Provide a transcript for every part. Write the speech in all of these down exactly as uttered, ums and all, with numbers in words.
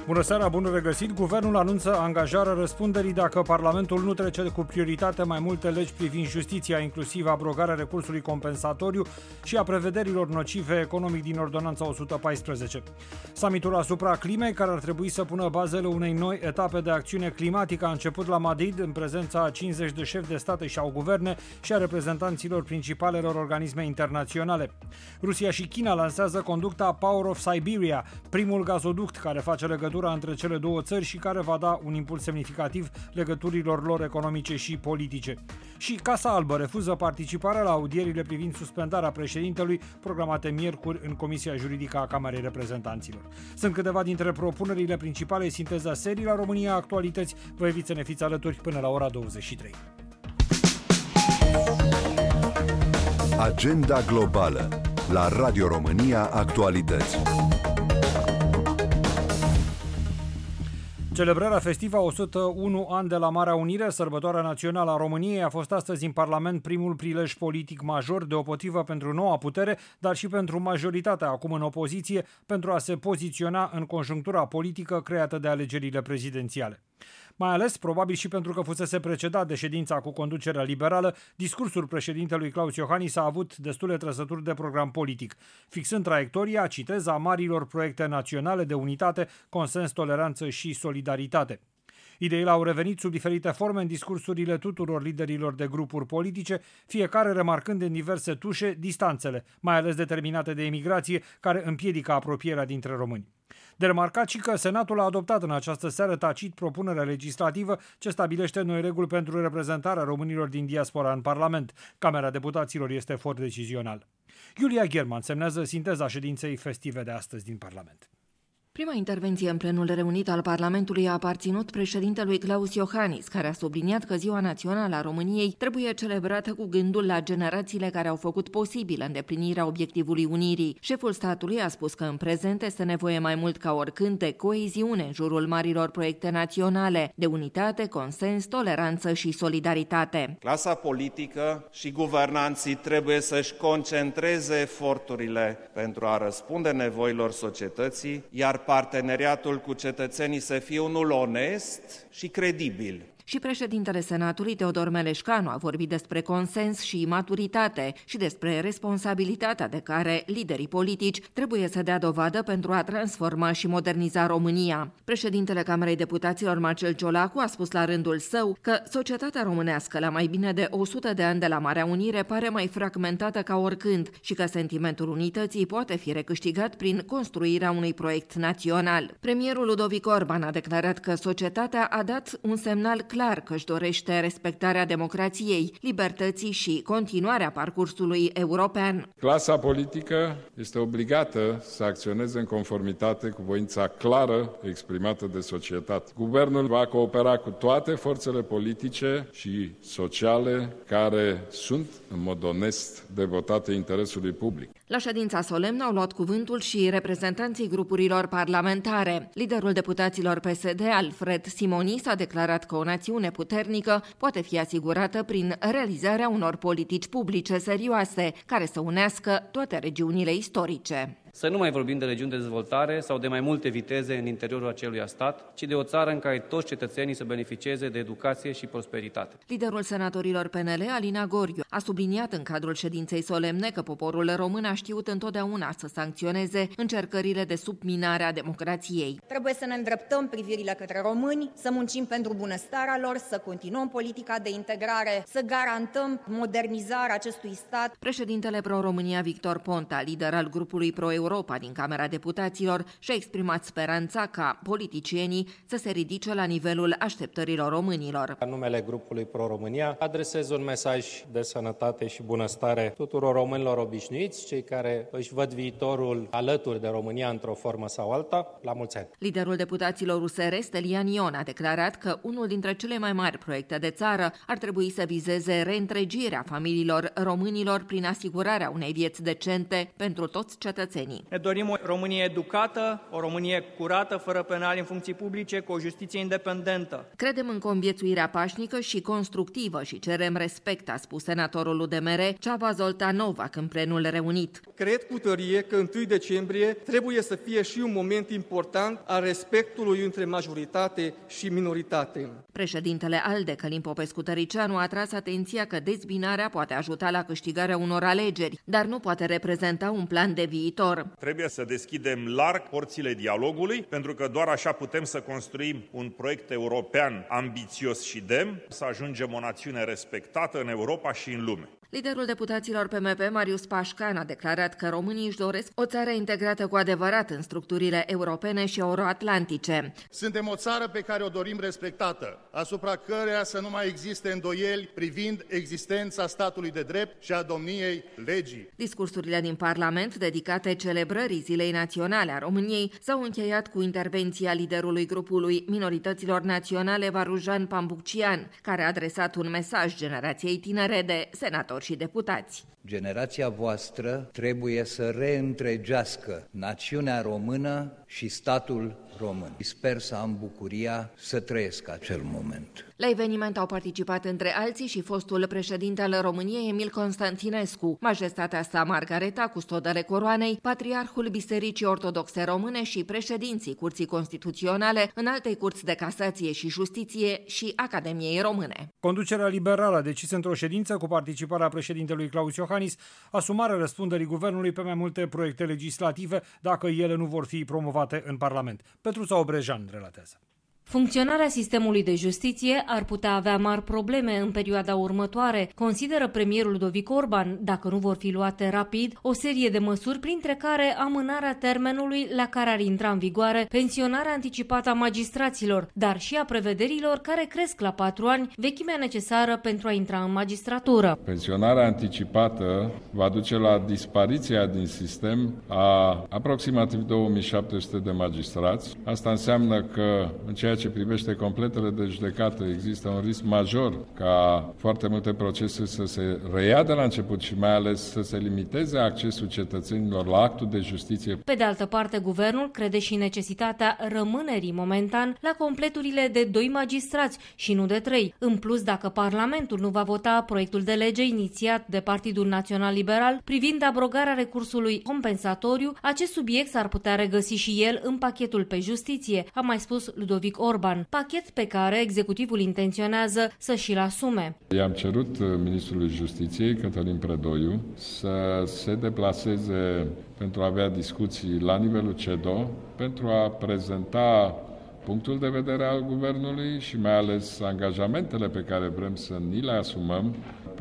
Bună seara, bun regăsit! Guvernul anunță angajarea răspunderii dacă Parlamentul nu trece cu prioritate mai multe legi privind justiția, inclusiv abrogarea recursului compensatoriu și a prevederilor nocive economic din Ordonanța o sută paisprezece. Summitul asupra climei, care ar trebui să pună bazele unei noi etape de acțiune climatică, a început la Madrid în prezența a cincizeci de șefi de state și au guverne și a reprezentanților principalelor organisme internaționale. Rusia și China lansează conducta Power of Siberia, primul gazoduct care face legătura între cele două țări și care va da un impuls semnificativ legăturilor lor economice și politice. Și Casa Albă refuză participarea la audierile privind suspendarea președintelui programate miercuri în Comisia Juridică a Camerei Reprezentanților. Sunt câteva dintre propunerile principale sinteza serii la România Actualități. Vă invit să ne fiți alături până la ora douăzeci și trei. Agenda globală la Radio România Actualități. Celebrarea festivă a o sută unu ani de la Marea Unire, sărbătoarea națională a României, a fost astăzi în Parlament primul prilej politic major deopotrivă pentru noua putere, dar și pentru majoritatea acum în opoziție, pentru a se poziționa în conjunctura politică creată de alegerile prezidențiale. Mai ales, probabil și pentru că fusese precedat de ședința cu conducerea liberală, discursul președintelui Claus Iohannis a avut destule trăsături de program politic, fixând traiectoria, citez, a marilor proiecte naționale de unitate, consens, toleranță și solidaritate. Ideile au revenit sub diferite forme în discursurile tuturor liderilor de grupuri politice, fiecare remarcând în diverse tușe distanțele, mai ales determinate de emigrație, care împiedică apropierea dintre români. De remarcat și că Senatul a adoptat în această seară tacit propunerea legislativă ce stabilește noi reguli pentru reprezentarea românilor din diaspora în Parlament. Camera Deputaților este for decizional. Iulia Gherman semnează sinteza ședinței festive de astăzi din Parlament. Prima intervenție în plenul reunit al Parlamentului a aparținut președintelui Claus Iohannis, care a subliniat că Ziua Națională a României trebuie celebrată cu gândul la generațiile care au făcut posibilă îndeplinirea obiectivului unirii. Șeful statului a spus că în prezent este nevoie mai mult ca oricând de coeziune în jurul marilor proiecte naționale, de unitate, consens, toleranță și solidaritate. Clasa politică și guvernanții trebuie să-și concentreze eforturile pentru a răspunde nevoilor societății, iar parteneriatul cu cetățenii să fie unul onest și credibil. Și președintele Senatului, Teodor Meleșcanu, a vorbit despre consens și maturitate și despre responsabilitatea de care liderii politici trebuie să dea dovadă pentru a transforma și moderniza România. Președintele Camerei Deputaților, Marcel Ciolacu, a spus la rândul său că societatea românească la mai bine de o sută de ani de la Marea Unire pare mai fragmentată ca oricând și că sentimentul unității poate fi recâștigat prin construirea unui proiect național. Premierul Ludovic Orban a declarat că societatea a dat un semnal clar clar că își dorește respectarea democrației, libertății și continuarea parcursului european. Clasa politică este obligată să acționeze în conformitate cu voința clară exprimată de societate. Guvernul va coopera cu toate forțele politice și sociale care sunt în mod onest devotate interesului public. La ședința solemnă au luat cuvântul și reprezentanții grupurilor parlamentare. Liderul deputaților P S D, Alfred Simonis, a declarat că o națiune puternică poate fi asigurată prin realizarea unor politici publice serioase, care să unească toate regiunile istorice. Să nu mai vorbim de regiuni de dezvoltare sau de mai multe viteze în interiorul acelui stat, ci de o țară în care toți cetățenii să beneficieze de educație și prosperitate. Liderul senatorilor P N L, Alina Gorghiu, a subliniat în cadrul ședinței solemne că poporul român a știut întotdeauna să sancționeze încercările de subminare a democrației. Trebuie să ne îndreptăm privirile către români, să muncim pentru bunăstarea lor, să continuăm politica de integrare, să garantăm modernizarea acestui stat. Președintele Pro-România Victor Ponta, lider al grupului Pro-Europa din Camera Deputaților, și-a exprimat speranța ca politicienii să se ridice la nivelul așteptărilor românilor. În numele grupului Pro-România adresez un mesaj de sănătate și bunăstare tuturor românilor obișnuiți, cei care își văd viitorul alături de România într-o formă sau alta. La mulți ani! Liderul deputaților U S R, Stelian Ion, a declarat că unul dintre cele mai mari proiecte de țară ar trebui să vizeze reîntregirea familiilor românilor prin asigurarea unei vieți decente pentru toți cetățenii. oamenii. Ne dorim o Românie educată, o Românie curată, fără penali în funcții publice, cu o justiție independentă. Credem în conviețuirea pașnică și constructivă și cerem respect, a spus senatorul U D M R, Ceaba Zoltanova, în plenul reunit. Cred cu tărie că întâi decembrie trebuie să fie și un moment important al respectului între majoritate și minoritate. Președintele ALDE, Călin Popescu-Tăricianu, a tras atenția că dezbinarea poate ajuta la câștigarea unor alegeri, dar nu poate reprezenta un plan de viitor. Trebuie să deschidem larg porțile dialogului, pentru că doar așa putem să construim un proiect european ambițios și demn, să ajungem o națiune respectată în Europa și în lume. Liderul deputaților P M P, Marius Pașcan, a declarat că românii își doresc o țară integrată cu adevărat în structurile europene și euroatlantice. Suntem o țară pe care o dorim respectată, asupra căreia să nu mai existe îndoieli privind existența statului de drept și a domniei legii. Discursurile din Parlament, dedicate celebrării Zilei Naționale a României, s-au încheiat cu intervenția liderului grupului Minorităților Naționale, Varujan Pambuccian, care a adresat un mesaj generației tinere de senatori și deputați. Generația voastră trebuie să reîntregească națiunea română și statul român. Sper să am bucuria să trăiesc acel moment. La eveniment au participat între alții și fostul președinte al României, Emil Constantinescu, majestatea sa Margareta, custodele coroanei, patriarhul Bisericii Ortodoxe Române și președinții Curții Constituționale, Înaltei Curți de Casație și Justiție și Academiei Române. Conducerea liberală a decis într-o ședință cu participarea președintelui Claus Iohannis asumarea răspunderii guvernului pe mai multe proiecte legislative dacă ele nu vor fi promovate în Parlament. Petruța Obrejan relatează. Funcționarea sistemului de justiție ar putea avea mari probleme în perioada următoare, consideră premierul Ludovic Orban, dacă nu vor fi luate rapid o serie de măsuri, printre care amânarea termenului la care ar intra în vigoare pensionarea anticipată a magistraților, dar și a prevederilor care cresc la patru ani, vechimea necesară pentru a intra în magistratură. Pensionarea anticipată va duce la dispariția din sistem a aproximativ două mii șapte sute de magistrați. Asta înseamnă că în ceea ce privește completele de judecată, există un risc major ca foarte multe procese să se reia de la început și mai ales să se limiteze accesul cetățenilor la actul de justiție. Pe de altă parte, guvernul crede și necesitatea rămânerii momentan la completurile de doi magistrați și nu de trei. În plus, dacă Parlamentul nu va vota proiectul de lege inițiat de Partidul Național Liberal privind abrogarea recursului compensatoriu, acest subiect s-ar putea regăsi și el în pachetul pe justiție, a mai spus Ludovic Orban, pachet pe care executivul intenționează să și-l asume. I-am cerut ministrului Justiției, Cătălin Predoiu, să se deplaseze pentru a avea discuții la nivelul C E D O, pentru a prezenta punctul de vedere al guvernului și mai ales angajamentele pe care vrem să ni le asumăm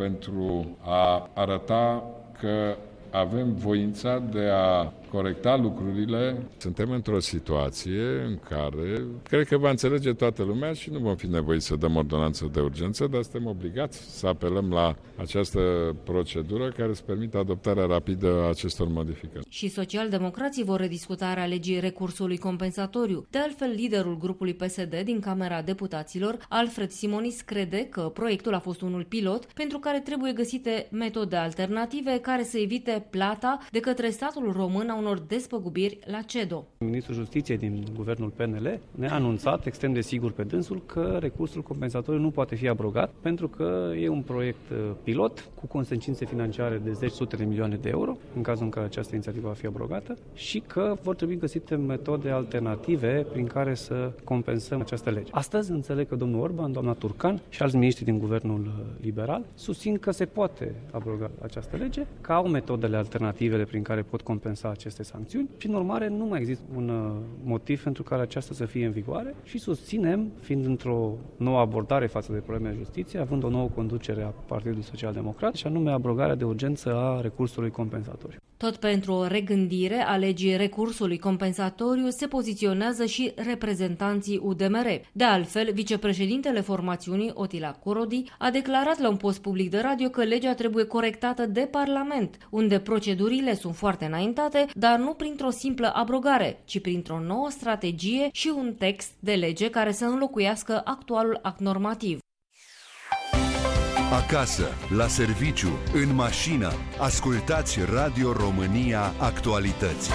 pentru a arăta că avem voința de a corecta lucrurile. Suntem într-o situație în care cred că va înțelege toată lumea și nu vom fi nevoiți să dăm ordonanță de urgență, dar suntem obligați să apelăm la această procedură care să permită adoptarea rapidă a acestor modificări. Și socialdemocrații vor rediscutarea legii recursului compensatoriu. De altfel, liderul grupului P S D din Camera Deputaților, Alfred Simonis, crede că proiectul a fost unul pilot pentru care trebuie găsite metode alternative care să evite plata de către statul român a unor despăgubiri la C E D O. Ministrul Justiției din guvernul P N L ne-a anunțat, extrem de sigur pe dânsul, că recursul compensatoriu nu poate fi abrogat pentru că e un proiect pilot cu consecințe financiare de zeci sute de milioane de euro în cazul în care această inițiativă va fi abrogată și că vor trebui găsite metode alternative prin care să compensăm această lege. Astăzi înțeleg că domnul Orban, doamna Turcan și alți miniștri din guvernul liberal susțin că se poate abroga această lege, că au metodele alternative prin care pot compensa aceste sancțiuni și, în urmare, nu mai există un motiv pentru care aceasta să fie în vigoare și susținem, fiind într-o nouă abordare față de problemele justiției, având o nouă conducere a Partidului Social Democrat și anume abrogarea de urgență a recursului compensatoriu. Tot pentru o regândire a legii recursului compensatoriu se poziționează și reprezentanții U D M R. De altfel, vicepreședintele formațiunii, Otila Corodi, a declarat la un post public de radio că legea trebuie corectată de Parlament, unde procedurile sunt foarte înaintate, dar nu printr-o simplă abrogare, ci printr-o nouă strategie și un text de lege care să înlocuiască actualul act normativ. Acasă, la serviciu, în mașină, ascultați Radio România Actualități.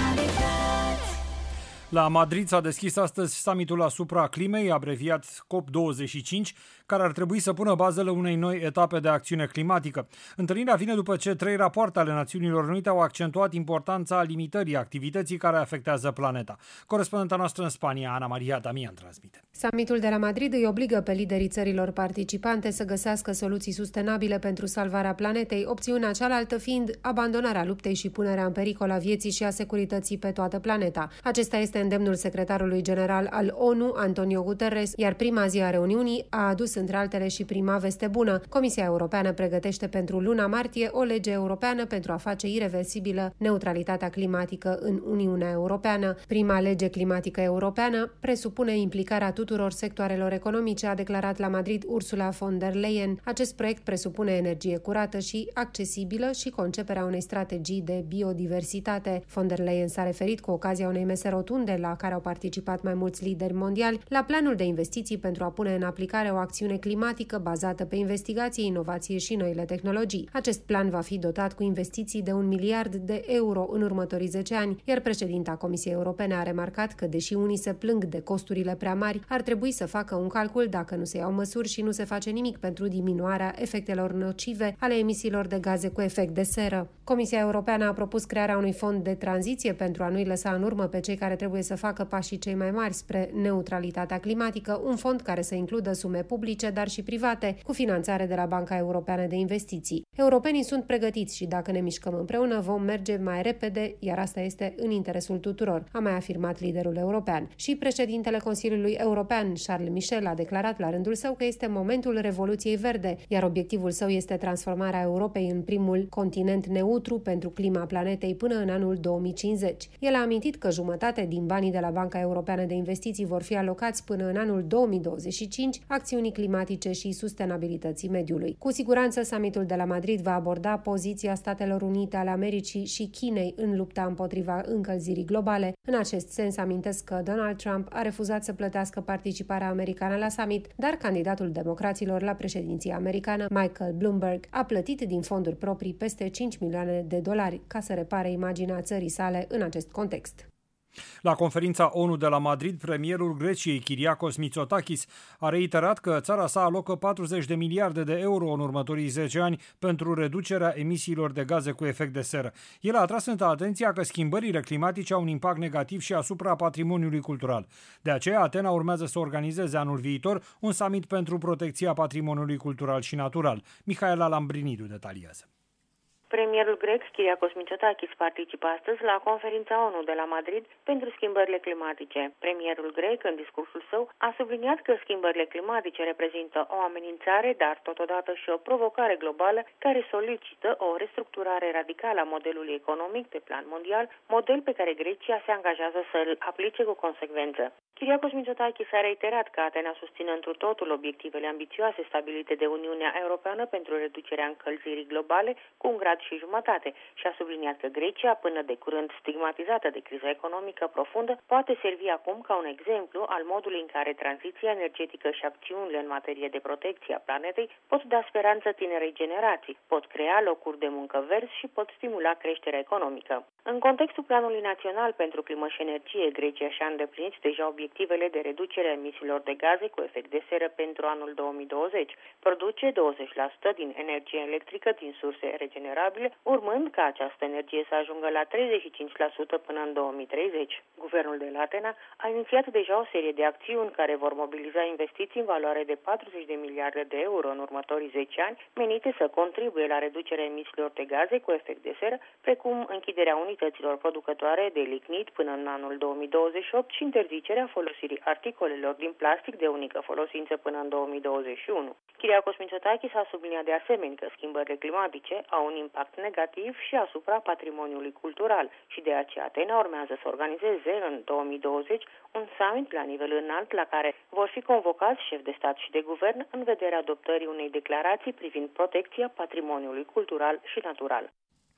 La Madrid s-a deschis astăzi summitul asupra climei, abreviat COP douăzeci și cinci, care ar trebui să pună bazele unei noi etape de acțiune climatică. Întâlnirea vine după ce trei rapoarte ale Națiunilor Unite au accentuat importanța limitării activității care afectează planeta. Corespondenta noastră în Spania, Ana Maria Damian, transmite. Summitul de la Madrid îi obligă pe liderii țărilor participante să găsească soluții sustenabile pentru salvarea planetei, opțiunea cealaltă fiind abandonarea luptei și punerea în pericol a vieții și a securității pe toată planeta. Acesta este îndemnul secretarului general al ONU, Antonio Guterres, iar prima zi a reuniunii a adus între altele și prima veste bună. Comisia Europeană pregătește pentru luna martie o lege europeană pentru a face ireversibilă neutralitatea climatică în Uniunea Europeană. Prima lege climatică europeană presupune implicarea tuturor sectoarelor economice, a declarat la Madrid Ursula von der Leyen. Acest proiect presupune energie curată și accesibilă și conceperea unei strategii de biodiversitate. Von der Leyen s-a referit cu ocazia unei mese rotunde la care au participat mai mulți lideri mondiali la planul de investiții pentru a pune în aplicare o acțiune climatică bazată pe investigație, inovație și noile tehnologii. Acest plan va fi dotat cu investiții de un miliard de euro în următorii zece ani, iar președinta Comisiei Europene a remarcat că, deși unii se plâng de costurile prea mari, ar trebui să facă un calcul dacă nu se iau măsuri și nu se face nimic pentru diminuarea efectelor nocive ale emisiilor de gaze cu efect de seră. Comisia Europeană a propus crearea unui fond de tranziție pentru a nu-i lăsa în urmă pe cei care trebuie să facă pașii cei mai mari spre neutralitatea climatică, un fond care să includă sume publice, dar și private, cu finanțare de la Banca Europeană de Investiții. Europenii sunt pregătiți și dacă ne mișcăm împreună vom merge mai repede, iar asta este în interesul tuturor, a mai afirmat liderul european. Și președintele Consiliului European, Charles Michel, a declarat la rândul său că este momentul Revoluției Verde, iar obiectivul său este transformarea Europei în primul continent neutru pentru clima planetei până în anul două mii cincizeci. El a amintit că jumătate din banii de la Banca Europeană de Investiții vor fi alocați până în anul două mii douăzeci și cinci acțiunii climatice și sustenabilității mediului. Cu siguranță, summitul de la Madrid va aborda poziția Statelor Unite ale Americii și Chinei în lupta împotriva încălzirii globale. În acest sens, amintesc că Donald Trump a refuzat să plătească participarea americană la summit, dar candidatul democraților la președinția americană, Michael Bloomberg, a plătit din fonduri proprii peste cinci milioane de dolari ca să repare imaginea țării sale în acest context. La conferința ONU de la Madrid, premierul Greciei, Kyriakos Mitsotakis, a reiterat că țara sa alocă patruzeci de miliarde de euro în următorii zece ani pentru reducerea emisiilor de gaze cu efect de seră. El a atras însă atenția că schimbările climatice au un impact negativ și asupra patrimoniului cultural. De aceea, Atena urmează să organizeze anul viitor un summit pentru protecția patrimoniului cultural și natural. Mihaela Lambrinidu detaliază. Premierul grec, Kyriakos Mitsotakis, participă astăzi la conferința ONU de la Madrid pentru schimbările climatice. Premierul grec, în discursul său, a subliniat că schimbările climatice reprezintă o amenințare, dar totodată și o provocare globală care solicită o restructurare radicală a modelului economic pe plan mondial, model pe care Grecia se angajează să-l aplice cu consecvență. Kyriakos Mitsotakis a reiterat că Atena susține întru totul obiectivele ambițioase stabilite de Uniunea Europeană pentru reducerea încălzirii globale cu un grad și jumătate și a subliniat că Grecia, până de curând stigmatizată de criza economică profundă, poate servi acum ca un exemplu al modului în care tranziția energetică și acțiunile în materie de protecție a planetei pot da speranță tinerei generații, pot crea locuri de muncă verzi și pot stimula creșterea economică. În contextul Planului Național pentru Climă și Energie, Grecia și-a îndeplinit deja obiectivele de reducere a emisiilor de gaze cu efect de seră pentru anul două mii douăzeci. Produce douăzeci la sută din energie electrică din surse regenerabile, urmând ca această energie să ajungă la treizeci și cinci la sută până în două mii treizeci. Guvernul de la Atena a inițiat deja o serie de acțiuni care vor mobiliza investiții în valoare de patruzeci de miliarde de euro în următorii zece ani, menite să contribuie la reducerea emisiilor de gaze cu efect de seră, precum închiderea unităților producătoare de lignit până în anul două mii douăzeci și opt și interzicerea folosirii articolelor din plastic de unică folosință până în două mii douăzeci și unu. Kyriakos Mitsotakis a subliniat de asemenea că schimbările climatice au un impact negativ și asupra patrimoniului cultural și de aceea Atena urmează să organizeze în două mii douăzeci un summit la nivel înalt la care vor fi convocați șefi de stat și de guvern în vederea adoptării unei declarații privind protecția patrimoniului cultural și natural.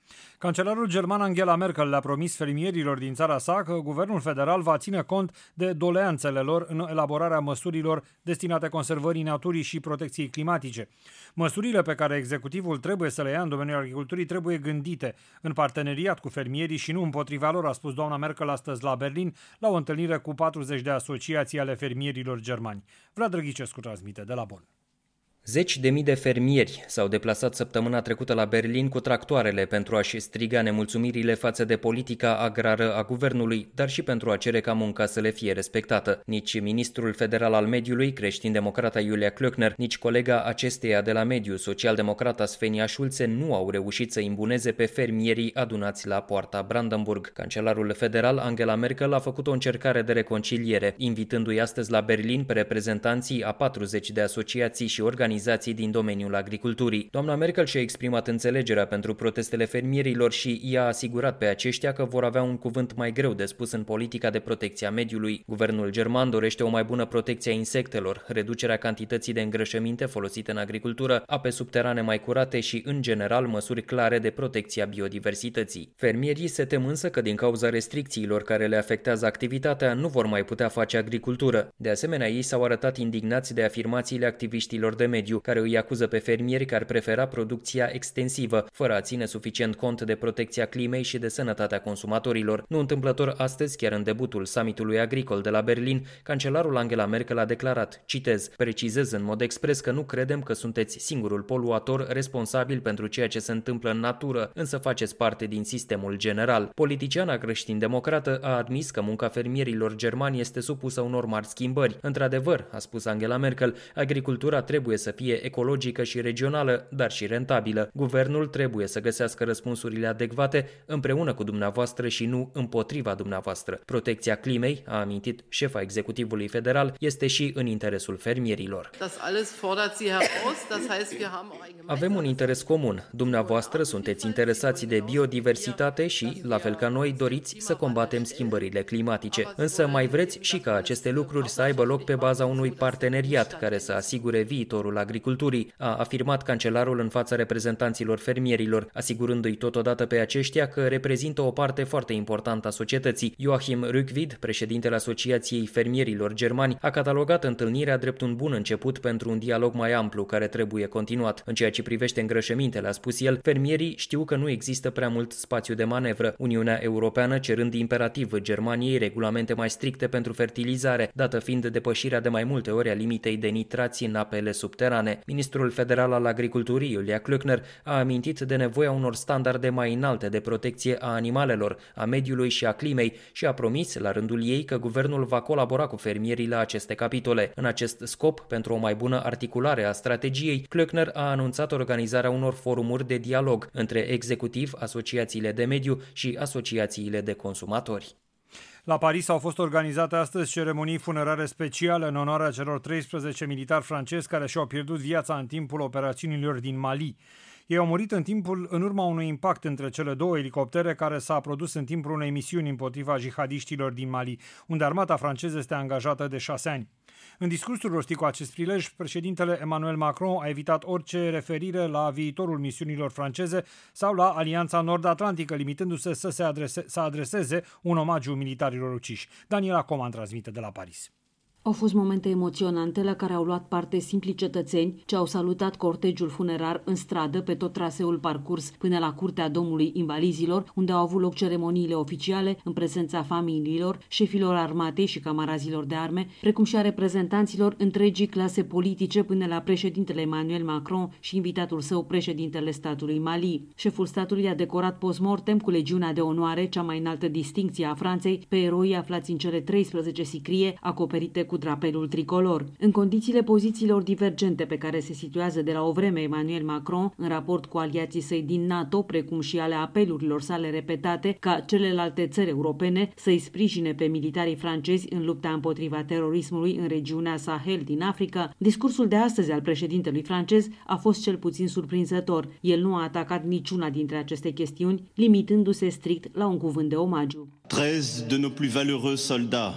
Cancelarul german Angela Merkel le-a promis fermierilor din țara sa că guvernul federal va ține cont de doleanțele lor în elaborarea măsurilor destinate conservării naturii și protecției climatice. Măsurile pe care executivul trebuie să le ia în domeniul agriculturii trebuie gândite în parteneriat cu fermierii și nu împotriva lor, a spus doamna Merkel astăzi la Berlin, la o întâlnire cu patruzeci de asociații ale fermierilor germani. Vlad Drăghicescu transmite de la Bonn. Zeci de mii de fermieri s-au deplasat săptămâna trecută la Berlin cu tractoarele pentru a-și striga nemulțumirile față de politica agrară a guvernului, dar și pentru a cere ca munca să le fie respectată. Nici ministrul federal al mediului, creștin-democrata Julia Klöckner, nici colega acesteia de la mediu, social-democrata Svenja Schulze, nu au reușit să imbuneze pe fermierii adunați la poarta Brandenburg. Cancelarul federal Angela Merkel a făcut o încercare de reconciliere, invitându-i astăzi la Berlin pe reprezentanții a patruzeci de asociații și organizații organizații din domeniul agriculturii. Doamna Merkel și-a exprimat înțelegerea pentru protestele fermierilor și i-a asigurat pe aceștia că vor avea un cuvânt mai greu de spus în politica de protecție a mediului. Guvernul german dorește o mai bună protecție a insectelor, reducerea cantității de îngrășăminte folosite în agricultură, ape subterane mai curate și, în general, măsuri clare de protecție a biodiversității. Fermierii se tem însă că din cauza restricțiilor care le afectează activitatea nu vor mai putea face agricultură. De asemenea, ei s-au arătat indignați de afirmațiile activiștilor de mediu, care îi acuză pe fermieri că ar prefera producția extensivă, fără a ține suficient cont de protecția climei și de sănătatea consumatorilor. Nu întâmplător, astăzi, chiar în debutul summitului agricol de la Berlin, cancelarul Angela Merkel a declarat, citez, precizez în mod expres că nu credem că sunteți singurul poluator responsabil pentru ceea ce se întâmplă în natură, însă faceți parte din sistemul general. Politiciana creștin-democrată a admis că munca fermierilor germani este supusă unor mari schimbări. Într-adevăr, a spus Angela Merkel, agricultura trebuie să fie ecologică și regională, dar și rentabilă. Guvernul trebuie să găsească răspunsurile adecvate împreună cu dumneavoastră și nu împotriva dumneavoastră. Protecția climei, a amintit șefa executivului federal, este și în interesul fermierilor. Avem un interes comun. Dumneavoastră sunteți interesați de biodiversitate și, la fel ca noi, doriți să combatem schimbările climatice. Însă mai vreți și ca aceste lucruri să aibă loc pe baza unui parteneriat care să asigure viitorul agriculturii, a afirmat cancelarul în fața reprezentanților fermierilor, asigurându-i totodată pe aceștia că reprezintă o parte foarte importantă a societății. Joachim Rückvid, președintele Asociației Fermierilor Germani, a catalogat întâlnirea drept un bun început pentru un dialog mai amplu care trebuie continuat. În ceea ce privește îngrășămintele, a spus el, fermierii știu că nu există prea mult spațiu de manevră. Uniunea Europeană cerând imperativ Germaniei regulamente mai stricte pentru fertilizare, dată fiind depășirea de mai multe ori a limitei de nitrați în apele subterane. Ministrul federal al agriculturii, Julia Klöckner, a amintit de nevoia unor standarde mai înalte de protecție a animalelor, a mediului și a climei și a promis, la rândul ei, că guvernul va colabora cu fermierii la aceste capitole. În acest scop, pentru o mai bună articulare a strategiei, Klöckner a anunțat organizarea unor forumuri de dialog între executiv, asociațiile de mediu și asociațiile de consumatori. La Paris au fost organizate astăzi ceremonii funerare speciale în onoarea celor treisprezece militari francezi care și-au pierdut viața în timpul operațiunilor din Mali. Ei au murit în timpul în urma unui impact între cele două elicoptere care s-a produs în timpul unei misiuni împotriva jihadiștilor din Mali, unde armata franceză este angajată de șase ani. În discursul rostit cu acest prilej, președintele Emmanuel Macron a evitat orice referire la viitorul misiunilor franceze sau la Alianța Nord-Atlantică, limitându-se să se adrese, să adreseze un omagiu militarilor uciși. Daniela Coman transmite de la Paris. Au fost momente emoționante la care au luat parte simplii cetățeni ce au salutat cortegiul funerar în stradă pe tot traseul parcurs până la Curtea Domnului Invalizilor, unde au avut loc ceremoniile oficiale în prezența familiilor, șefilor armatei și camarazilor de arme, precum și a reprezentanților întregii clase politice până la președintele Emmanuel Macron și invitatul său, președintele statului Mali. Șeful statului a decorat post-mortem cu Legiunea de Onoare, cea mai înaltă distincție a Franței, pe eroii aflați în cele treisprezece sicrie acoperite cu drapelul tricolor. În condițiile pozițiilor divergente pe care se situează de la o vreme Emmanuel Macron în raport cu aliații săi din NATO, precum și ale apelurilor sale repetate ca celelalte țări europene să-i sprijine pe militarii francezi în lupta împotriva terorismului în regiunea Sahel din Africa, discursul de astăzi al președintelui francez a fost cel puțin surprinzător. El nu a atacat niciuna dintre aceste chestiuni, limitându-se strict la un cuvânt de omagiu. treize de nos plus valeureux soldats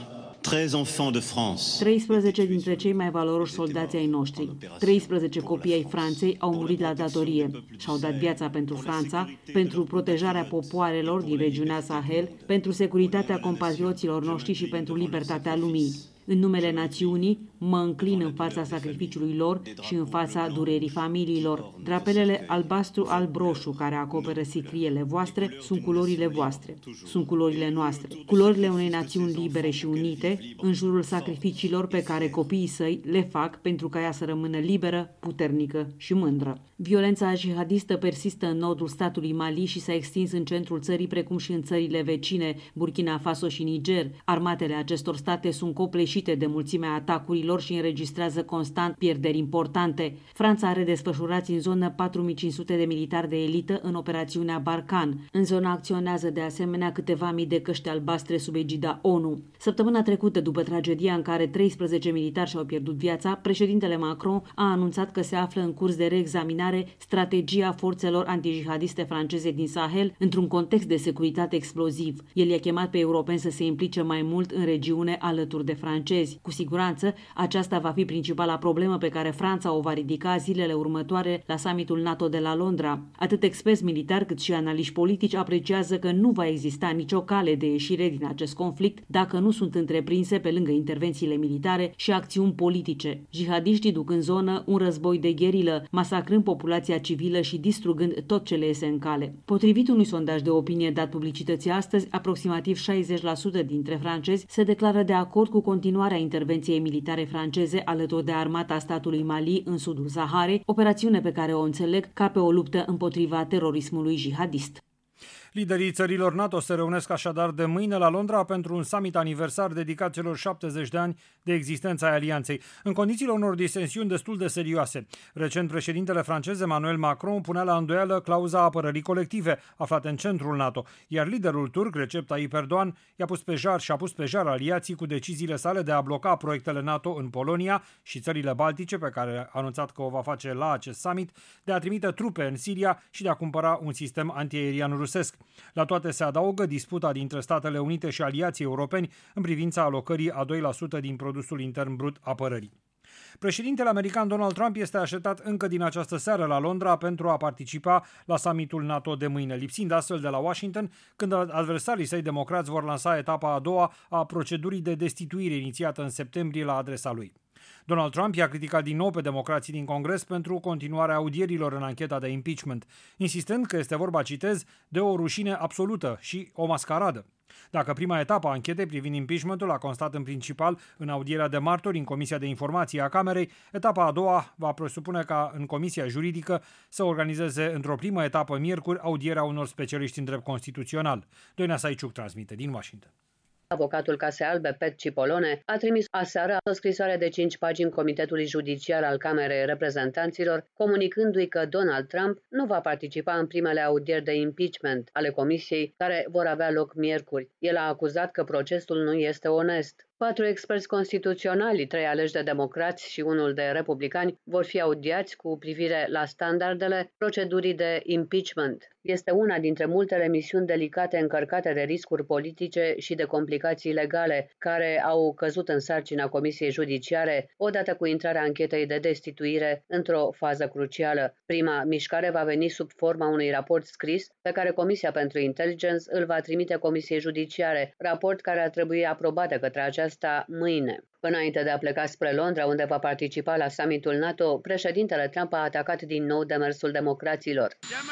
treisprezece dintre cei mai valoroși soldați ai noștri, treisprezece copii ai Franței au murit la datorie și-au dat viața pentru Franța, pentru protejarea popoarelor din regiunea Sahel, pentru securitatea compatrioților noștri și pentru libertatea lumii. În numele națiunii, mă înclin în fața sacrificiului lor și în fața durerii familiilor. Drapelele albastru-alb-roșu care acoperă sicriele voastre sunt culorile voastre, sunt culorile noastre, culorile unei națiuni libere și unite în jurul sacrificiilor pe care copiii săi le fac pentru ca ea să rămână liberă, puternică și mândră. Violența jihadistă persistă în nordul statului Mali și s-a extins în centrul țării, precum și în țările vecine, Burkina Faso și Niger. Armatele acestor state sunt copleșite de mulțimea atacurilor și înregistrează constant pierderi importante. Franța are desfășurați în zonă patru mii cinci sute de militari de elită în operațiunea Barkhane. În zonă acționează de asemenea câteva mii de căști albastre sub egida ONU. Săptămâna trecută, după tragedia în care treisprezece militari și-au pierdut viața, președintele Macron a anunțat că se află în curs de reexaminare strategia forțelor antijihadiste franceze din Sahel într-un context de securitate exploziv. El i-a chemat pe europeni să se implice mai mult în regiune alături de francezi. Cu siguranță, aceasta va fi principala problemă pe care Franța o va ridica zilele următoare la summitul NATO de la Londra. Atât experți militari cât și analiști politici apreciază că nu va exista nicio cale de ieșire din acest conflict dacă nu sunt întreprinse, pe lângă intervențiile militare, și acțiuni politice. Jihadiștii duc în zonă un război de gherilă, masacrând populația civilă și distrugând tot ce le iese în cale. Potrivit unui sondaj de opinie dat publicității astăzi, aproximativ șaizeci la sută dintre francezi se declară de acord cu continuarea intervenției militare franceze alături de armata statului Mali în sudul Saharei, operațiune pe care o înțeleg ca pe o luptă împotriva terorismului jihadist. Liderii țărilor NATO se reunesc așadar de mâine la Londra pentru un summit aniversar dedicat celor șaptezeci de ani de existența ai alianței, în condițiile unor disensiuni destul de serioase. Recent, președintele francez Emmanuel Macron punea la îndoială clauza apărării colective, aflată în centrul NATO, iar liderul turc, Recep Tayyip Erdogan, i-a pus pe jar și a pus pe jar aliații cu deciziile sale de a bloca proiectele NATO în Polonia și țările Baltice, pe care a anunțat că o va face la acest summit, de a trimite trupe în Siria și de a cumpăra un sistem antiaerian rusesc. La toate se adaugă disputa dintre Statele Unite și aliații europeni în privința alocării a doi la sută din produsul intern brut apărării. Președintele american Donald Trump este așteptat încă din această seară la Londra pentru a participa la summitul NATO de mâine, lipsind astfel de la Washington, când adversarii săi democrați vor lansa etapa a doua a procedurii de destituire inițiată în septembrie la adresa lui. Donald Trump i-a criticat din nou pe democrații din Congres pentru continuarea audierilor în ancheta de impeachment, insistând că este vorba, citez, de o rușine absolută și o mascaradă. Dacă prima etapă a anchetei privind impeachmentul a constat în principal în audierea de martori în Comisia de Informații a Camerei, etapa a doua va presupune ca în Comisia Juridică să organizeze într-o primă etapă miercuri audierea unor specialiști în drept constituțional. Doina Saiciuc transmite din Washington. Avocatul Casei Albe, Pet Cipollone, a trimis aseară o scrisoare de cinci pagini Comitetului Judiciar al Camerei Reprezentanților, comunicându-i că Donald Trump nu va participa în primele audieri de impeachment ale Comisiei, care vor avea loc miercuri. El a acuzat că procesul nu este onest. Patru experți constituționali, trei aleși de democrați și unul de republicani, vor fi audiați cu privire la standardele procedurii de impeachment. Este una dintre multele misiuni delicate încărcate de riscuri politice și de complicații legale, care au căzut în sarcina Comisiei Judiciare odată cu intrarea anchetei de destituire într-o fază crucială. Prima mișcare va veni sub forma unui raport scris pe care Comisia pentru Intelligence îl va trimite Comisiei Judiciare, raport care ar trebui aprobat de către aceasta mâine. Înainte de a pleca spre Londra, unde va participa la summitul NATO, președintele Trump a atacat din nou demersul democraților.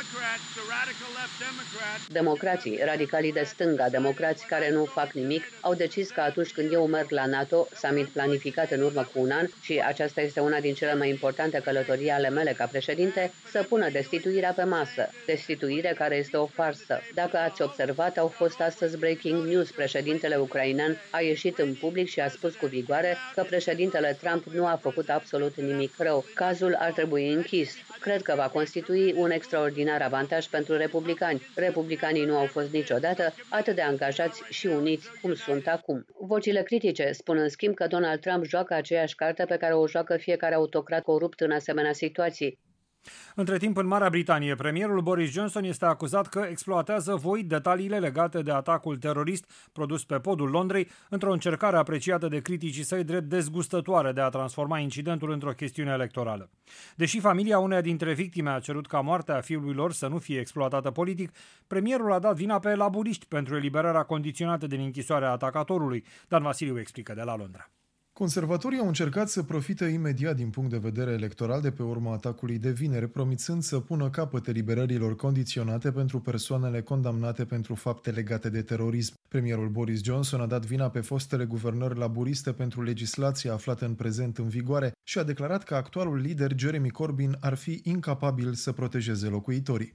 Democrații, radicalii de stânga, democrați care nu fac nimic, au decis că atunci când eu merg la NATO, summit planificat în urmă cu un an, și aceasta este una din cele mai importante călătorii ale mele ca președinte, să pună destituirea pe masă. Destituire care este o farsă. Dacă ați observat, au fost astăzi breaking news. Președintele ucrainean a ieșit în public și a spus cu vigoare că președintele Trump nu a făcut absolut nimic rău. Cazul ar trebui închis. Cred că va constitui un extraordinar avantaj pentru republicani. Republicanii nu au fost niciodată atât de angajați și uniți cum sunt acum. Vocile critice spun în schimb că Donald Trump joacă aceeași carte pe care o joacă fiecare autocrat corupt în asemenea situații. Între timp, în Marea Britanie, premierul Boris Johnson este acuzat că exploatează voit detaliile legate de atacul terorist produs pe podul Londrei, într-o încercare apreciată de criticii săi drept dezgustătoare de a transforma incidentul într-o chestiune electorală. Deși familia uneia dintre victime a cerut ca moartea fiului lor să nu fie exploatată politic, premierul a dat vina pe laburiști pentru eliberarea condiționată din închisoare a atacatorului. Dan Vasiliu explică de la Londra. Conservatorii au încercat să profite imediat din punct de vedere electoral de pe urma atacului de vineri, promițând să pună capăt eliberărilor condiționate pentru persoanele condamnate pentru fapte legate de terorism. Premierul Boris Johnson a dat vina pe fostele guvernări laburiste pentru legislația aflată în prezent în vigoare și a declarat că actualul lider Jeremy Corbyn ar fi incapabil să protejeze locuitorii.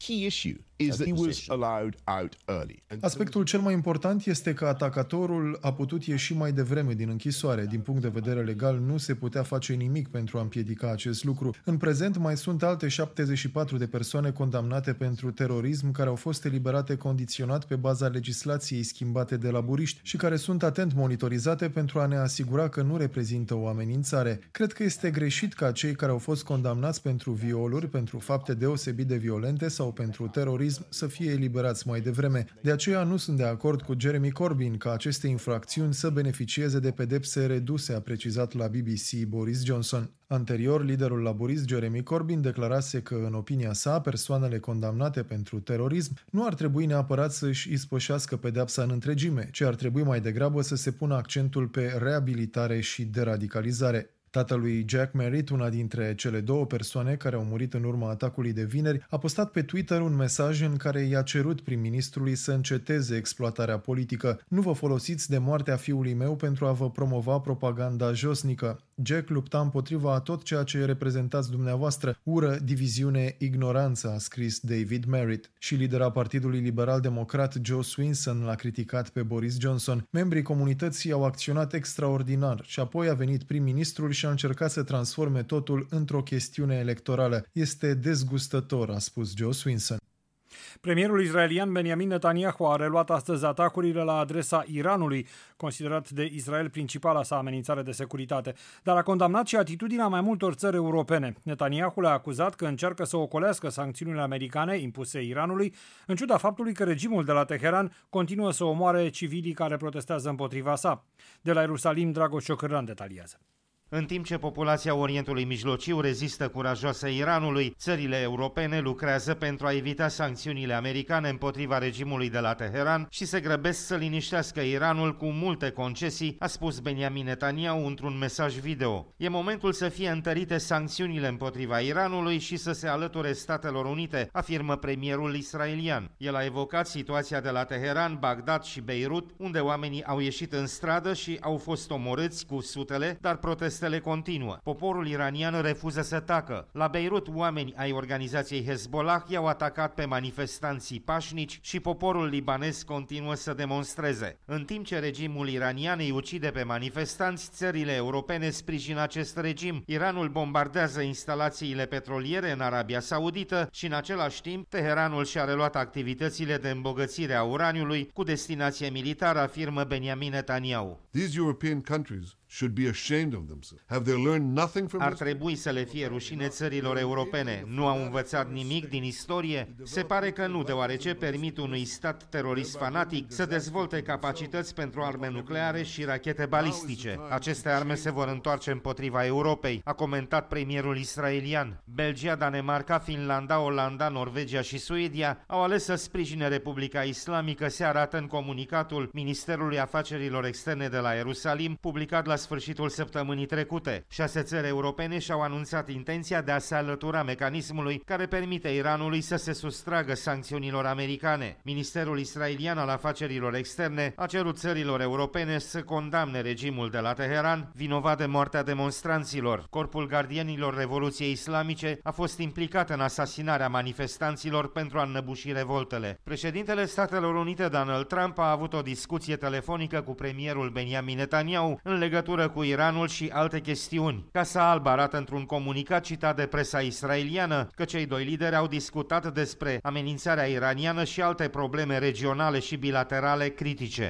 Aspectul cel mai important este că atacatorul a putut ieși mai devreme din închisoare. Din punct de vedere legal, nu se putea face nimic pentru a împiedica acest lucru. În prezent mai sunt alte șaptezeci și patru de persoane condamnate pentru terorism care au fost eliberate condiționat pe baza legislației schimbate de laburiști și care sunt atent monitorizate pentru a ne asigura că nu reprezintă o amenințare. Cred că este greșit ca cei care au fost condamnați pentru violuri, pentru fapte deosebit de violente sau pentru terorism să fie eliberați mai devreme. De aceea nu sunt de acord cu Jeremy Corbyn ca aceste infracțiuni să beneficieze de pedepse reduse, a precizat la B B C Boris Johnson. Anterior, liderul laburist Jeremy Corbyn declarase că, în opinia sa, persoanele condamnate pentru terorism nu ar trebui neapărat să-și ispășească pedeapsa în întregime, ci ar trebui mai degrabă să se pună accentul pe reabilitare și deradicalizare. Tatălui Jack Merritt, una dintre cele două persoane care au murit în urma atacului de vineri, a postat pe Twitter un mesaj în care i-a cerut prim-ministrului să înceteze exploatarea politică. Nu vă folosiți de moartea fiului meu pentru a vă promova propaganda josnică. Jack lupta împotriva a tot ceea ce reprezentați dumneavoastră, ură, diviziune, ignoranță, a scris David Merritt. Și lidera Partidului Liberal-Democrat Joe Swinson l-a criticat pe Boris Johnson. Membrii comunității au acționat extraordinar și apoi a venit prim-ministrul și a încercat să transforme totul într-o chestiune electorală. Este dezgustător, a spus Joe Swinson. Premierul israelian Benjamin Netanyahu a reluat astăzi atacurile la adresa Iranului, considerat de Israel principala sa amenințare de securitate, dar a condamnat și atitudinea mai multor țări europene. Netanyahu le-a acuzat că încearcă să ocolească sancțiunile americane impuse Iranului, în ciuda faptului că regimul de la Teheran continuă să omoare civilii care protestează împotriva sa. De la Ierusalim, Dragoș Ciocârlan detaliază. În timp ce populația Orientului Mijlociu rezistă curajoasă Iranului, țările europene lucrează pentru a evita sancțiunile americane împotriva regimului de la Teheran și se grăbesc să liniștească Iranul cu multe concesii, a spus Benjamin Netanyahu într-un mesaj video. E momentul să fie întărite sancțiunile împotriva Iranului și să se alăture Statelor Unite, afirmă premierul israelian. El a evocat situația de la Teheran, Bagdad și Beirut, unde oamenii au ieșit în stradă și au fost omorâți cu sutele, dar protestele continuă. Poporul iranian refuză să tacă. La Beirut, oameni ai organizației Hezbollah i-au atacat pe manifestanții pașnici și poporul libanez continuă să demonstreze. În timp ce regimul iranian îi ucide pe manifestanți, țările europene sprijină acest regim. Iranul bombardează instalațiile petroliere în Arabia Saudită și în același timp Teheranul și-a reluat activitățile de îmbogățire a uraniului cu destinație militară, afirmă Benjamin Netanyahu. These European countries should be ashamed of themselves. Have they learned nothing from Ar trebui să le fie rușine țărilor europene. Nu au învățat nimic din istorie? Se pare că nu, deoarece permit unui stat terorist fanatic să dezvolte capacități pentru arme nucleare și rachete balistice. Aceste arme se vor întoarce împotriva Europei, a comentat premierul israelian. Belgia, Danemarca, Finlanda, Olanda, Norvegia și Suedia au ales să sprijine Republica Islamică, se arată în comunicatul Ministerului Afacerilor Externe de la Ierusalim, publicat la sfârșitul săptămânii trecute. Șase țări europene și-au anunțat intenția de a se alătura mecanismului care permite Iranului să se sustragă sancțiunilor americane. Ministerul israelian al afacerilor externe a cerut țărilor europene să condamne regimul de la Teheran, vinovat de moartea demonstranților. Corpul gardienilor Revoluției Islamice a fost implicat în asasinarea manifestanților pentru a înnăbuși revoltele. Președintele Statelor Unite Donald Trump a avut o discuție telefonică cu premierul Benjamin Netanyahu în legătură cu Iranul și alte chestiuni. Casa Albă arată într-un comunicat citat de presa israeliană că cei doi lideri au discutat despre amenințarea iraniană și alte probleme regionale și bilaterale critice.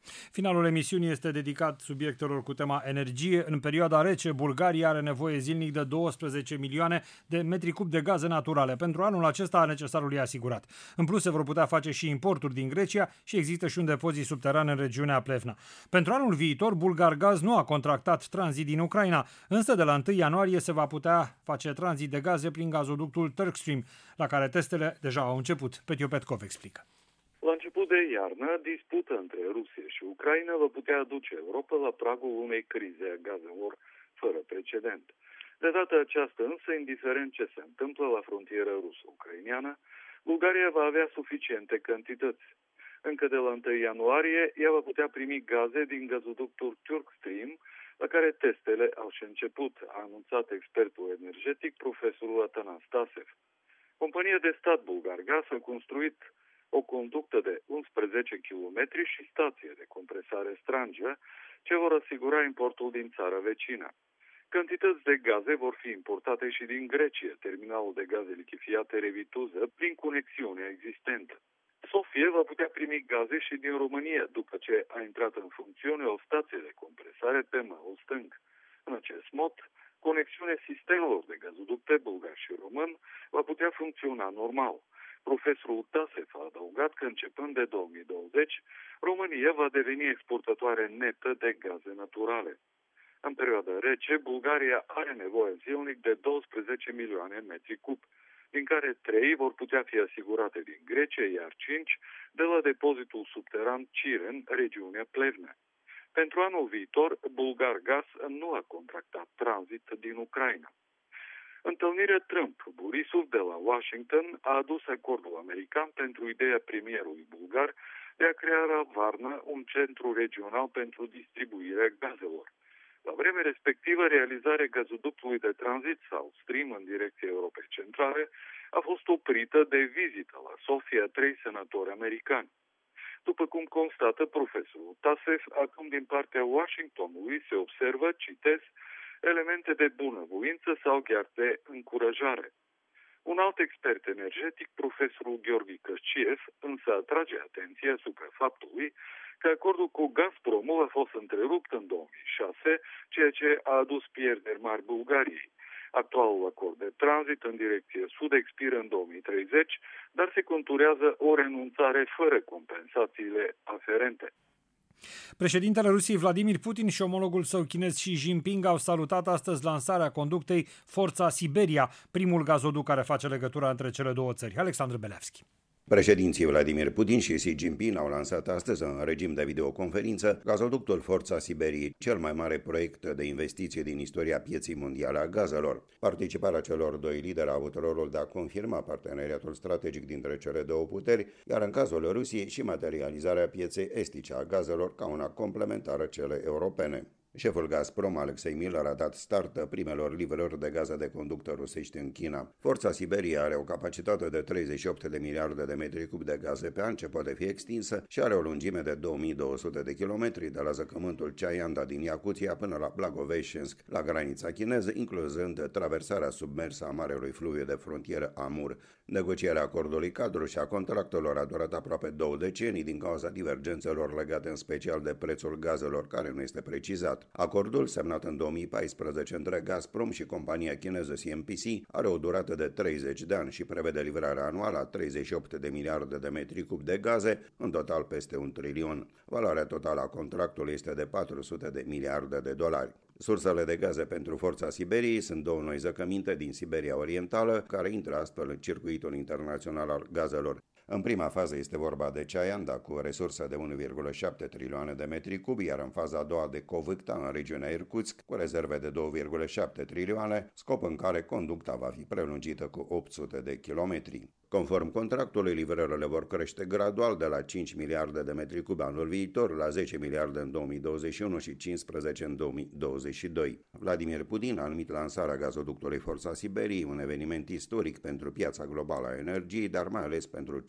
Finalul emisiunii este dedicat subiectelor cu tema energie. În perioada rece, Bulgaria are nevoie zilnic de douăsprezece milioane de metri cub de gaze naturale. Pentru anul acesta, necesarul e asigurat. În plus, se vor putea face și importuri din Grecia și există și un depozit subteran în regiunea Plevna. Pentru anul viitor, Bulgargaz nu a contractat tranzit din Ucraina, însă de la întâi ianuarie se va putea face tranzit de gaze prin gazoductul Turkstream, la care testele deja au început. Petio Petkov explică. La început de iarnă, disputa între Rusia și Ucraina va putea aduce Europa la pragul unei crize a gazelor fără precedent. De data aceasta însă, indiferent ce se întâmplă la frontiera rusă-ucraineană, Bulgaria va avea suficiente cantități. Încă de la întâi ianuarie, ea va putea primi gaze din gazoductul Turkstream, la care testele au și început, a anunțat expertul energetic profesorul Atanas Tasev. Compania de stat Bulgargaz a construit o conductă de unsprezece kilometri și stație de compresare Strangia, ce vor asigura importul din țara vecină. Cantități de gaze vor fi importate și din Grecia, terminalul de gaze lichefiate Revituza, prin conexiunea existentă. Sofia va putea primi gaze și din România, după ce a intrat în funcțiune o stație de compresare pe malul stâng. În acest mod, conexiunea sistemelor de gazoducte bulgar și român va putea funcționa normal. Profesorul Tasev a adăugat că începând de două mii douăzeci, România va deveni exportatoare netă de gaze naturale. În perioada rece, Bulgaria are nevoie zilnic de douăsprezece milioane metri cub, din care trei vor putea fi asigurate din Grecia, iar cinci de la depozitul subteran Ciren, regiunea Plevne. Pentru anul viitor, Bulgargaz nu a contractat tranzit din Ucraina. Întâlnirea Trump-Borisov de la Washington a adus acordul american pentru ideea premierului bulgar de a crea la Varna un centru regional pentru distribuirea gazelor. La vremea respectivă, realizarea gazoductului de tranzit South Stream în direcția Europei Centrale a fost oprită de vizită la Sofia a trei senatori americani. După cum constată profesorul Tasev, acum din partea Washingtonului se observă, citez, elemente de bunăvoință sau chiar de încurajare. Un alt expert energetic, profesorul Gheorghe Căsciev, însă atrage atenția asupra faptului că acordul cu Gazpromul a fost întrerupt în două mii șase, ceea ce a adus pierderi mari Bulgariei. Actualul acord de tranzit în direcție sud expiră în două mii treizeci, dar se conturează o renunțare fără compensațiile aferente. Președintele Rusiei Vladimir Putin și omologul său chinez Xi Jinping au salutat astăzi lansarea conductei Forța Siberia, primul gazoduc care face legătura între cele două țări. Alexandru Belevski. Președinții Vladimir Putin și Xi Jinping au lansat astăzi în regim de videoconferință gazoductul Forța Siberiei, cel mai mare proiect de investiție din istoria pieței mondiale a gazelor. Participarea celor doi lideri a avut rolul de a confirma parteneriatul strategic dintre cele două puteri, iar în cazul Rusiei și materializarea pieței estice a gazelor ca una complementară cele europene. Șeful Gazprom, Alexei Miller, a dat start primelor livrări de gaze de conductă rusești în China. Forța Siberiei are o capacitate de treizeci și opt de miliarde de metri cub de gaze pe an, ce poate fi extinsă, și are o lungime de două mii două sute de kilometri de la zăcământul Chayanda din Iacuția până la Blagoveșensk, la granița chineză, incluzând traversarea submersă a marelui fluviu de frontieră Amur. Negocierea acordului cadru și a contractelor a durat aproape două decenii din cauza divergențelor legate în special de prețul gazelor, care nu este precizat. Acordul, semnat în două mii paisprezece între Gazprom și compania chineză C M P C, are o durată de treizeci de ani și prevede livrarea anuală a treizeci și opt de miliarde de metri cub de gaze, în total peste un trilion. Valoarea totală a contractului este de patru sute de miliarde de dolari. Sursele de gaze pentru Forța Siberiei sunt două noi zăcăminte din Siberia Orientală, care intră astfel în circuitul internațional al gazelor. În prima fază este vorba de Chayanda, cu resursă de unu virgulă șapte trilioane de metri cubi, iar în faza a doua de Covâcta, în regiunea Irkutsk, cu rezerve de două virgulă șapte trilioane, scop în care conducta va fi prelungită cu opt sute de kilometri. Conform contractului, livrările vor crește gradual de la cinci miliarde de metri cubi anul viitor la zece miliarde în două mii douăzeci și unu și cincisprezece în două mii douăzeci și doi. Vladimir Putin a numit lansarea gazoductului Forța Siberiei un eveniment istoric pentru piața globală a energiei, dar mai ales pentru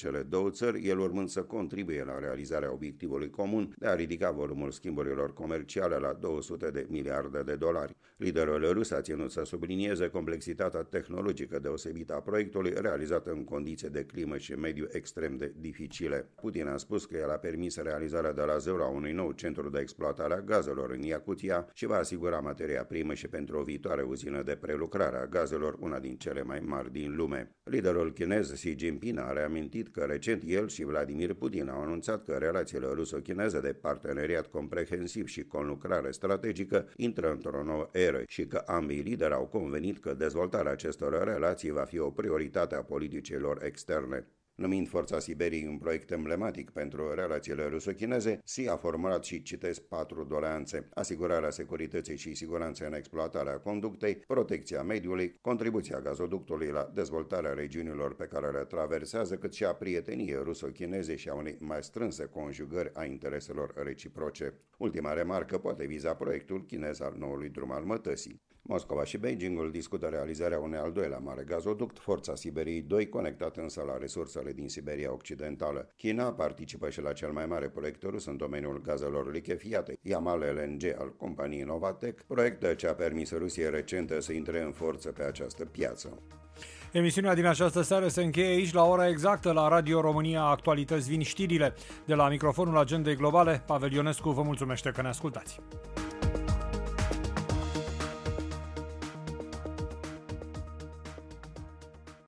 cele două țări, el urmând să contribuie la realizarea obiectivului comun de a ridica volumul schimburilor comerciale la două sute de miliarde de dolari. Liderul rus a ținut să sublinieze complexitatea tehnologică deosebită a proiectului, realizată în condiții de climă și mediu extrem de dificile. Putin a spus că el a permis realizarea de la zero a unui nou centru de exploatare a gazelor în Iacutia și va asigura materia primă și pentru o viitoare uzină de prelucrare a gazelor, una din cele mai mari din lume. Liderul chinez Xi Jinping a reamintit că recent el și Vladimir Putin au anunțat că relațiile ruso-chineze de parteneriat comprehensiv și conlucrare strategică intră într-o nouă eră și că ambii lideri au convenit că dezvoltarea acestor relații va fi o prioritate a politicilor externe. Numind Forța Siberiei un proiect emblematic pentru relațiile ruso-chineze, Xi a formulat și citesc patru doleanțe: asigurarea securității și siguranței în exploatarea conductei, protecția mediului, contribuția gazoductului la dezvoltarea regiunilor pe care le traversează, cât și a prieteniei ruso-chineze și a unei mai strânse conjugări a intereselor reciproce. Ultima remarcă poate viza proiectul chinez al noului drum al mătăsii. Moscova și Beijingul discută realizarea unui al doilea mare gazoduct, Forța Siberiei doi, conectat însă la resursele din Siberia Occidentală. China participă și la cel mai mare proiect rus în domeniul gazelor lichefiate, Yamal L N G al companiei Novatek, proiect ce a permis Rusiei recente să intre în forță pe această piață. Emisiunea din această seară se încheie aici la ora exactă. La Radio România Actualități vin știrile. De la microfonul Agendei Globale, Pavel Ionescu vă mulțumește că ne ascultați.